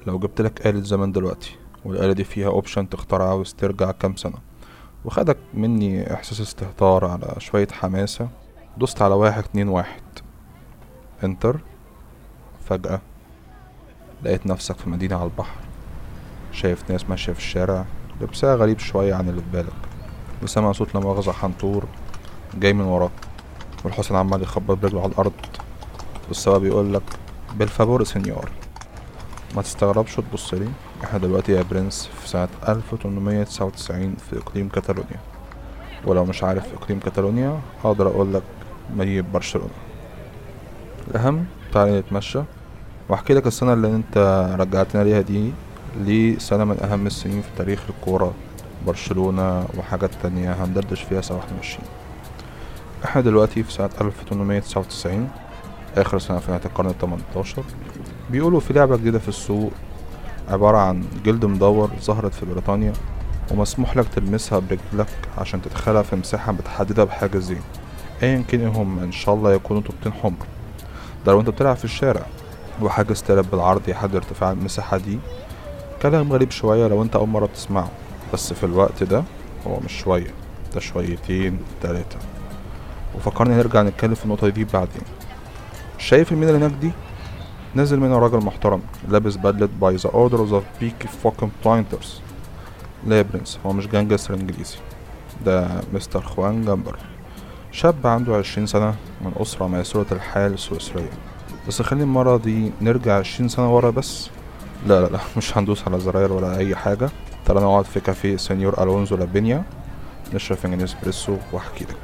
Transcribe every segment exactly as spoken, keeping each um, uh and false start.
لو جبت لك آلة زمن دلوقتي والآلة دي فيها اوبشن تختار عاوز ترجع كام سنة، وخدك مني احساس استهتار على شوية حماسة، دوست على واحد اتنين واحد انتر. فجأة لقيت نفسك في مدينة على البحر، شايف ناس ماشية في الشارع لبسها غريب شوية عن اللي في بالك، وسامع صوت لا مؤاخذة حنطور جاي من وراك، والحسن عمال يخبط برجله على الأرض والسواق بيقولك بالفابور سينيور. ما تستغربش وتبصلي، احنا دلوقتي يا برنس في سنة ألف وتمنمية تسعة وتسعين في إقليم كاتالونيا، ولو مش عارف إقليم كاتالونيا أقدر أقولك مدينة برشلونة. الأهم تعالى نتمشى واحكي لك السنة اللي انت رجعتنا ليها دي، ليه سنة من أهم السنين في تاريخ الكورة، برشلونة وحاجات تانية هندردش فيها سوا واحنا ماشيين. احنا دلوقتي في سنة ألف وتمنمية تسعة وتسعين، آخر سنة في نهاية القرن التمنتاشر. بيقولوا في لعبة جديدة في السوق عبارة عن جلد مدور ظهرت في بريطانيا، ومسموح لك تلمسها برجلك عشان تدخلها في مساحة بتحددها بحاجزين ايا كان هم، ان شاء الله يكونوا طوبتين حمر. ده لو انت بتلعب في الشارع، وحاجز تلعب بالعرض يحدد ارتفاع المساحة دي. كلام غريب شوية لو انت اول مرة بتسمعه، بس في الوقت ده هو مش شوية، ده شويتين تلاتة. وفكرني نرجع نتكلم في النقطة دي بعدين. شايف المينا اللي هناك دي؟ نزل منها راجل محترم لابس بدلة باي ذا اوردرز اوف بيكي فوكن بلاينترز. لا يا برنس، هو مش جانجستر انجليزي، ده مستر خوان جامبر، شاب عنده عشرين سنة من أسرة ميسورة الحال سويسرية. بس خلينا المرة دي نرجع عشرين سنة ورا بس. لا لا لا مش هندوس على زراير ولا أي حاجة. تعالى نقعد في كافيه سينيور ألونزو لابينيا، نشرب فنجان اسبريسو واحكي لك.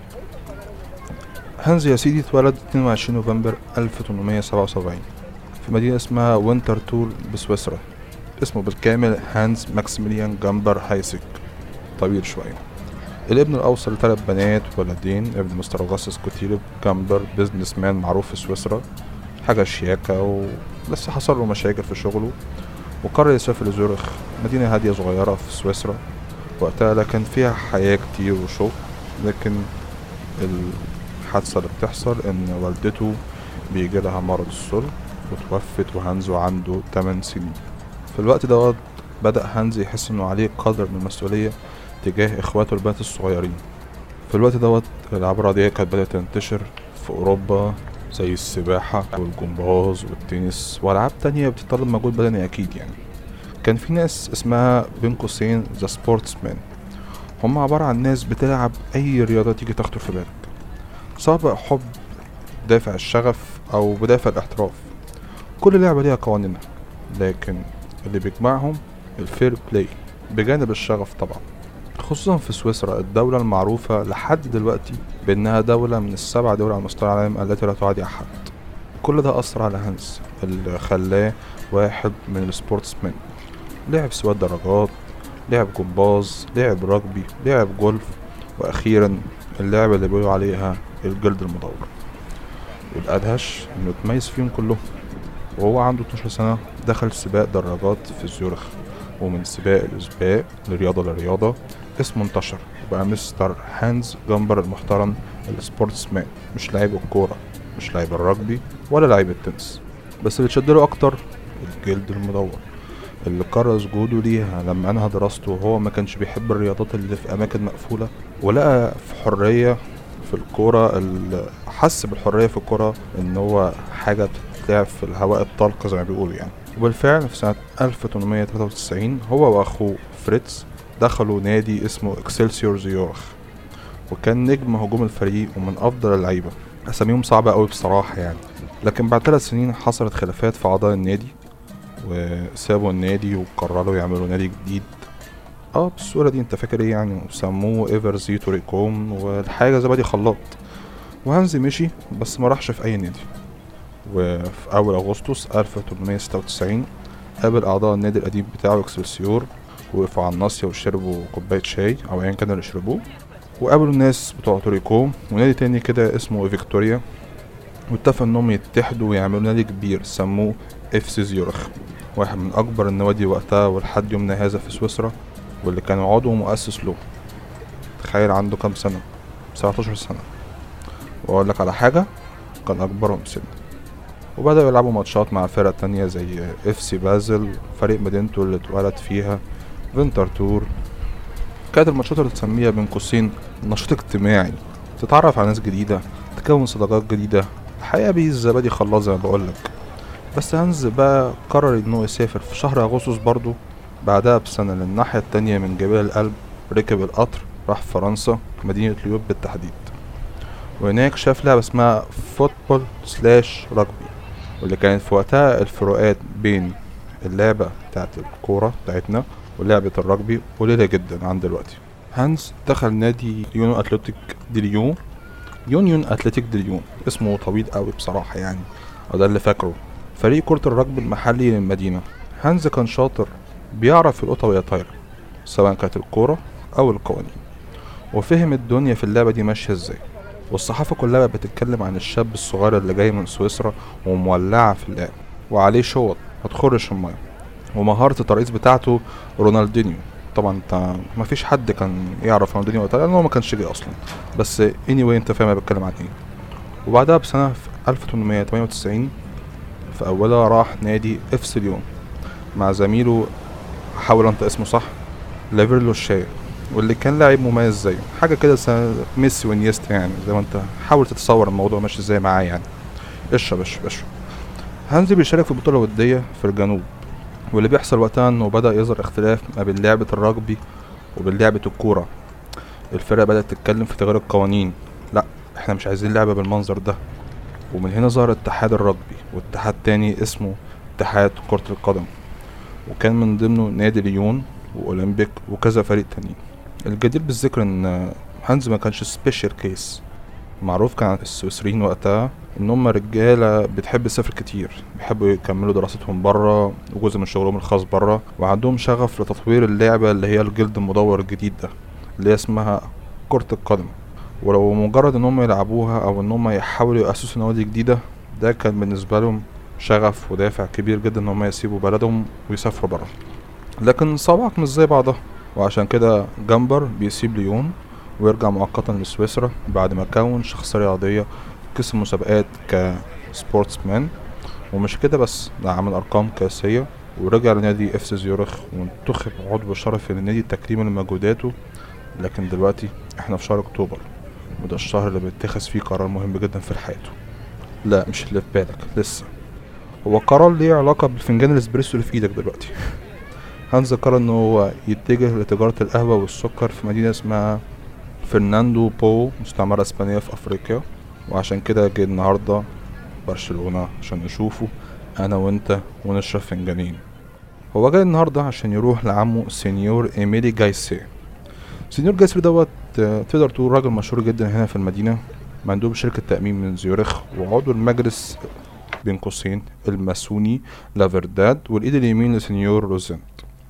هانز يا سيدي اتولد اتنين وعشرين نوفمبر ألف وتمنمية سبعة وسبعين في مدينة اسمها وينترتول بسويسرا. اسمه بالكامل هانز ماكسيميليان جامبر هايسك، طويل شوية. الابن الأوسط لثلاث بنات ولدين، ابن مستر أوغسطس كوتيلب جامبر، بيزنس مان معروف في سويسرا، حاجة شياكة، ولسه حصل له مشاكل في شغله وقرر يسافر لزورخ، مدينة هادية صغيرة في سويسرا وقتها، لكن فيها حياة كتير وشغل. لكن الحادثة اللي بتحصل إن والدته بيجيلها مرض السل وتوفت، وهانزو عنده تمن سنين. في الوقت دوت بدأ هانز يحس إنه عليه قدر من المسؤولية تجاه إخواته البنات الصغيرين. في الوقت دوت الألعاب الرياضية كانت بدأت تنتشر في أوروبا، زي السباحة والجمباز والتنس وألعاب تانية بتطلب مجهود بدني أكيد يعني. كان في ناس اسمها بين قوسين ذا سبورتسمان، هم عبارة عن ناس بتلعب أي رياضة تيجي تخطر في بالك، سواء بقى حب، دافع الشغف، أو بدافع الاحتراف. كل لعبة ليها قوانينها، لكن اللي بيجمعهم الفير بلاي بجانب الشغف طبعا. خصوصا في سويسرا، الدولة المعروفة لحد دلوقتي بأنها دولة من السبع دول على مستوى العالم التي لا تعادي أحد. كل ده أثر على هانز اللي خلاه واحد من السبورتسمان. لعب سواق دراجات، لعب جمباز، لعب رجبي، لعب جولف، وأخيرا اللعبة اللي بيقولوا عليها الجلد المدور. والأدهش إنه اتميز فيهم كلهم. وهو عنده اتناشر سنة دخل سباق دراجات في زيورخ، ومن سباق لسباق لرياضة لرياضة اسمه انتشر وبقى مستر هانز جامبر المحترم السبورتسمان. مش لاعب الكورة، مش لاعب الرجبي، ولا لاعب التنس، بس اللي شدله أكتر الجلد المدور اللي كرس جهوده ليها لما أنهى دراسته. وهو ما كانش بيحب الرياضات اللي في أماكن مقفولة، ولقى في حرية في الكورة، اللي حس بالحرية في الكورة إن هو حاجة بتتلعب في الهواء الطلق زي ما بيقولوا يعني. وبالفعل في سنة ألف وتمنمية تلاتة وتسعين هو وأخوه فريتز دخلوا نادي اسمه اكسلسيور زيورخ، وكان نجم هجوم الفريق ومن أفضل اللعيبة. أساميهم صعبة قوي بصراحة يعني. لكن بعد ثلاث سنين حصلت خلافات في أعضاء النادي، وسابوا النادي وقرروا يعملوا نادي جديد. اه بالصورة دي انت فاكر ايه يعني، وسموه ايفرزي توريكوم والحاجة زبادي خلاط. وهانز مشي بس ما راحش في اي نادي. وفي اول اغسطس ألف وتمنمية ستة وتسعين قابل اعضاء النادي القديم بتاعه اكسلسيور، وقفوا على الناصية وشربوا كوباية شاي او ايا كانوا اللي شربوه، وقابلوا الناس بتوع توريكوم ونادي تاني كده اسمه فيكتوريا، واتفقوا انهم يتحدوا ويعملوا نادي كبير سموه اف سي زيورخ، واحد من اكبر النوادي وقتها ولحد يومنا هذا في سويسرا، واللي كان عضو مؤسس له. تخيل عنده كام سنة؟ سبعتاشر سنة. واقول لك على حاجة، كان اكبرهم سنا. وبدأوا يلعبوا ماتشات مع فرق تانية زي اف سي بازل، فريق مدينته اللي اتولد فيها، فينتر تور. كانت الماتشات اللي تسميها بين قوسين نشاط اجتماعي، تتعرف على ناس جديدة، تكون صداقات جديدة. الحقيقة بيه الزبادي خلاص زي ما بقولك. بس هانز بقى قرر انه يسافر في شهر اغسطس برضو بعدها بسنة للناحية التانية من جبال الألب. ركب القطر راح فرنسا مدينة ليون بالتحديد، وهناك شاف لعبة اسمها فوتبول سلاش رجبي، واللي كانت في وقتها الفروقات بين اللعبة بتاعت الكورة بتاعتنا ولعبة الرجبي قليلة جدا عن دلوقتي. هانز دخل نادي يونيون اتلتيك دي ليون يونيون اتلتيك دي ليون، اسمه طويل قوي بصراحة يعني، وده اللي فاكره، فريق كرة الرجبي المحلي للمدينة. هانز كان شاطر، بيعرف يلقطها وهي طايرة سواء كانت الكورة أو القوانين، وفهم الدنيا في اللعبة دي ماشية ازاي. والصحافة كلها بقت بتتكلم عن الشاب الصغير اللي جاي من سويسرا ومولعة في اللعب، وعليه شوط هتخرش المية، ومهارة الترقيص بتاعته رونالدينيو. طبعا انت مفيش حد كان يعرف رونالدينيو وقتها لأنه ما كانش جاي أصلا، بس anyway انت فاهم انا بتكلم عن ايه. وبعدها بسنة في ألف وتمنمية تمانية وتسعين في أولها راح نادي اف سي ليون مع زميله، حاول انت اسمه صح، لافيرلو الشاي، واللي كان لاعب مميز زيه، حاجه كده ميسي وانيستا يعني، زي ما انت حاول تتصور الموضوع ماشي ازاي معاه يعني. اشرب اشرب اشرب. هانزي بيشارك في بطوله وديه في الجنوب، واللي بيحصل وقتها انه بدا يظهر اختلاف ما بين لعبه الرجبي وبين لعبه الكوره. الفرق بدات تتكلم في تغيير القوانين، لا احنا مش عايزين لعبه بالمنظر ده. ومن هنا ظهر اتحاد الرجبي واتحاد تاني اسمه اتحاد كرة القدم، وكان من ضمنه نادي ليون واولمبيك وكذا فريق تانيين. الجدير بالذكر ان هانز ما كانش سبيشال كيس، معروف كان عن السويسريين وقتها ان هم رجاله بتحب تسافر كتير، بيحبوا يكملوا دراستهم بره وجزء من شغلهم الخاص بره، وعندهم شغف لتطوير اللعبه اللي هي الجلد المدور الجديد ده اللي اسمها كرة القدم. ولو مجرد ان هم يلعبوها او ان هم يحاولوا يأسسوا نوادي جديده، ده كان بالنسبه لهم شغف ودافع كبير جدا ان هم يسيبوا بلدهم ويسافروا بره. لكن صوابعك مش زي بعضها، وعشان كده جامبر بيسيب ليون ويرجع مؤقتا لسويسرا بعد ما كون شخصية رياضية، كسب مسابقات كسبورتسمان، ومش كده بس، ده عمل أرقام قياسية ورجع لنادي اف سي زيورخ وانتخب عضو شرفي للنادي تكريما لمجهوداته. لكن دلوقتي احنا في شهر اكتوبر، وده الشهر اللي بيتخذ فيه قرار مهم جدا في حياته. لا مش اللي في بالك لسه، هو قرار ليه علاقة بالفنجان الاسبريسو اللي في ايدك دلوقتي. هانز قرر انه هو يتجه لتجارة القهوة والسكر في مدينة اسمها فرناندو بو، مستعمرة اسبانية في افريقيا، وعشان كده جه النهاردة برشلونة عشان نشوفه انا وانت ونشرب فنجانين. هو جاي النهاردة عشان يروح لعمه سينيور ايميلي جايسي. سينيور جايسي دوت تقدر تقول راجل مشهور جدا هنا في المدينة، مندوب شركة تأمين من زيورخ، وعضو المجلس بين قوسين الماسوني لافرداد، والايد اليمين لسينيور روزنت.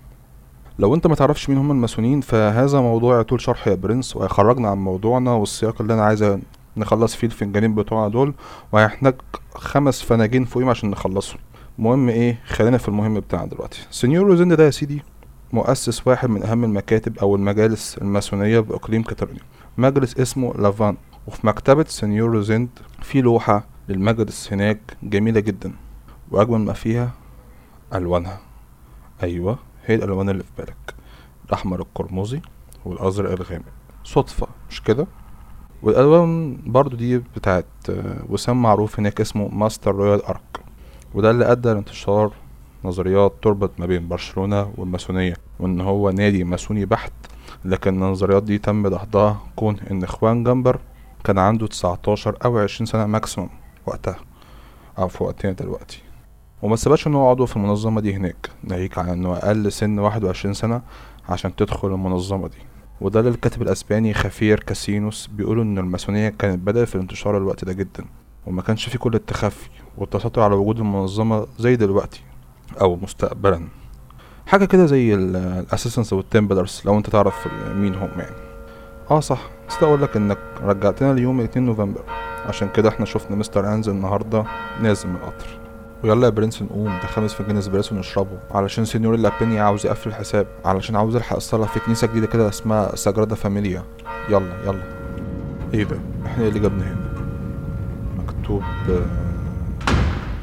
لو انت ما تعرفش مين هم الماسونين فهذا موضوع يطول شرح يا برنس، وهيخرجنا عن موضوعنا والسياق اللي انا عايز نخلص فيه الفنجانين بتوعنا دول، وهيحتاج خمس فناجين فوقيهم عشان نخلصهم. المهم ايه، خلينا في المهم بتاعنا دلوقتي. سينيور روزند ده يا سيدي مؤسس واحد من اهم المكاتب او المجالس الماسونية باقليم كاتالونيا، مجلس اسمه لافان. وفي مكتبة سينيور روزند في لوحة للمجلس هناك جميلة جدا، واجمل ما فيها الوانها. ايوه هي الالوان اللي في بالك، الاحمر القرمزي والازرق الغامق، صدفة مش كده؟ والالوان برضو دي بتاعت وسام معروف هناك اسمه ماستر رويال ارك، وده اللي ادى لانتشار نظريات تربط ما بين برشلونة والماسونية وان هو نادي ماسوني بحت. لكن النظريات دي تم دحضها كون ان اخوان جامبر كان عنده تسعتاشر او عشرين سنة ماكسيموم وقتها او في وقتنا دلوقتي، وما سبتش ان هو عضو في المنظمة دي هناك، ناهيك عن انه اقل سن واحد وعشرين سنة عشان تدخل المنظمة دي. وده اللي الكاتب الاسباني خافير كاسينوس بيقولوا ان الماسونية كانت بدأت في الانتشار الوقت ده جدا، وما كانش في كل التخفي والتستر على وجود المنظمة زي دلوقتي او مستقبلا، حاجة كده زي الاسيسنس والتمبلرز لو انت تعرف مين هم يعني. اه صح، بس اقول لك انك رجعتنا ليوم اتنين نوفمبر، عشان كده احنا شفنا مستر انز النهارده نازل من القطر. ويلا يا برنس نقوم، ده خمس فنجان اسبريسو نشربه علشان سينيور اللابيني عاوز يقفل الحساب، علشان عاوز الحق الصلاة في كنيسة جديدة كده اسمها ساجرادا فاميليا. يلا يلا. ايه ده، احنا اللي جابنا هنا؟ مكتوب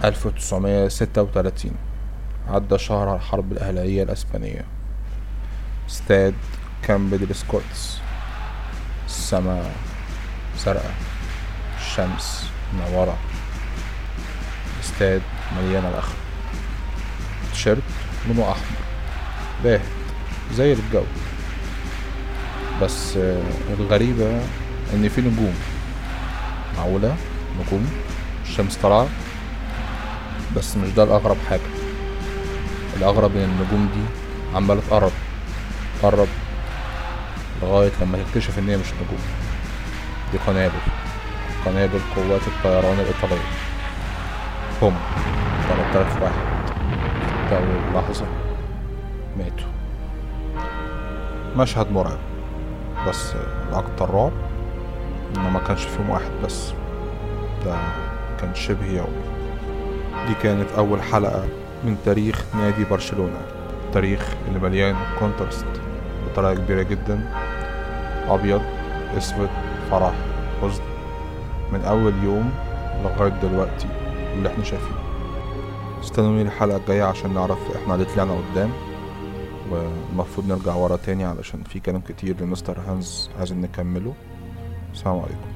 ألف وتسعمية ستة وتلاتين عدى شهر الحرب الأهلية الأسبانية. استاد كامب دي سكوتس، السماء زرقاء، الشمس منورة، استاد مليان الأخر، تيشيرت لونه أحمر باهت زي الجو. بس الغريبة إن في نجوم. معقولة نجوم؟ الشمس طالعة؟ بس مش ده الأغرب حاجة. الأغرب إن النجوم دي عمالة تقرب تقرب لغاية لما تكتشف إن هي مش نجوم، دي قنابل قنابل قوات الطيران الإيطالية. هم تلات آلاف واحد في أول لحظة ماتوا. مشهد مرعب، بس الأكتر رعب إنه ما كانش فيهم واحد بس، ده كان شبه يومي. دي كانت أول حلقة من تاريخ نادي برشلونة، تاريخ اللي مليان كونترست بطريقة كبيرة جدا، أبيض أسود فرح حزن، من أول يوم لغاية دلوقتي اللي احنا شايفينه. استنوني الحلقة الجاية عشان نعرف احنا اللي طلعنا قدام، والمفروض نرجع ورا تاني علشان في كلام كتير لمستر هانز عايزين نكمله. السلام عليكم.